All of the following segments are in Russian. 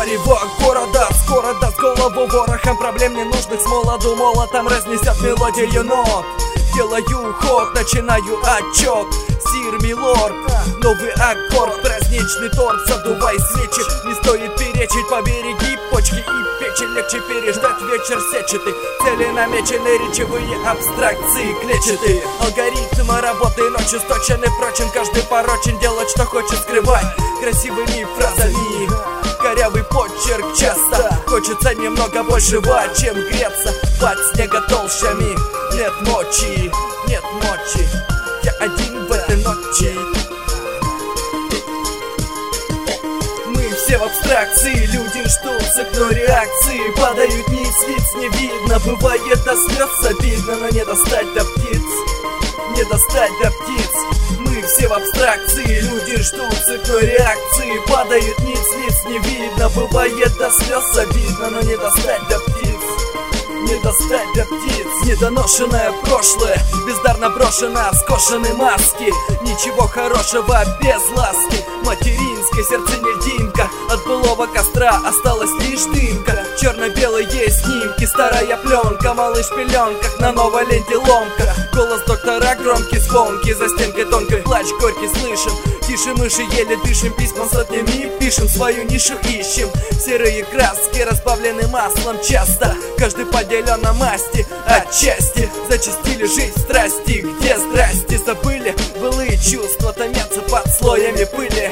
Марево города, скоро даст голову ворохом проблем ненужных. С молоду молотом разнесет мелодию нот. Делаю ход, начинаю отчет. Сир Милорд, новый аккорд, праздничный торт, задувай свечи. Не стоит перечить, побереги почки и печень. Легче переждать вечер сетчатый. Цели намечены, речевые абстракции клетчатые. Алгоритмы работы ночью сточены, впрочем, каждый порочен. Делать, что хочет, скрывать красивыми фразами. Корявый почерк часто, хочется немного большего, чем греться под снеготолщами. Нет мочи, нет ночи, я один в этой ночи. Мы все в абстракции, люди ждут цепной реакции. Падают ниц, лиц не видно, бывает до слез обидно. Но не достать до птиц, не достать до птиц. Мы все в абстракции, люди ждут цепной реакции. Падают ниц, лиц не видно, бывает до слез обидно. Но не достать до птиц, не достать до птиц. Недоношенное прошлое, бездарно брошено, скошены маски. Ничего хорошего без ласки. Материнское сердце не льдинка, от былого костра осталась лишь дымка. Черно-белые снимки, старая пленка, малыш в пеленках, на новой ленте ломка. Голос доктора громкий, звонкий, за стенкой тонкий плач горький слышим. Тише мыши, еле дышим, письма сотнями пишем, свою нишу ищем. Серые краски разбавлены маслом часто, каждый поделен на масти отчасти. Зачастили жизнь страсти, где здрасте? Забыли былые чувства, томятся под слоями пыли.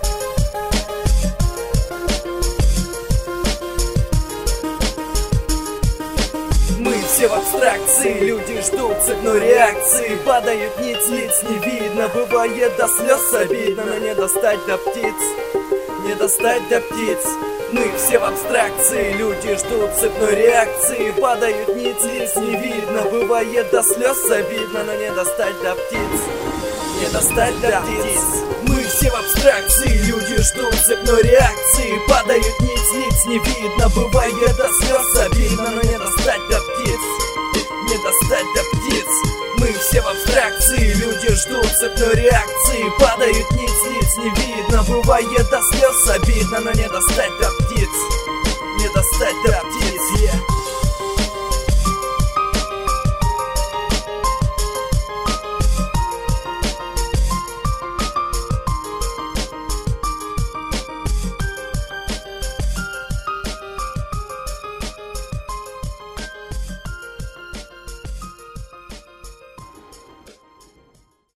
Мы все в абстракции, люди ждут цепной реакции. Падают ниц, лиц не видно, бывает до слез обидно. Но не достать до птиц, не достать до птиц. Мы все в абстракции, люди ждут цепной реакции. Падают ниц, лиц не видно, бывает до слез обидно. Но не достать до птиц, не достать до птиц. Мы все в абстракции, люди ждут цепной реакции. Падают ниц, лиц не видно, бывает до слез обидно. Но не достать до птиц, не достать до птиц. Мы все в абстракции, люди ждут цепной реакции. Падают ниц, лиц не видно, бывает до слез обидно. Но не достать до птиц.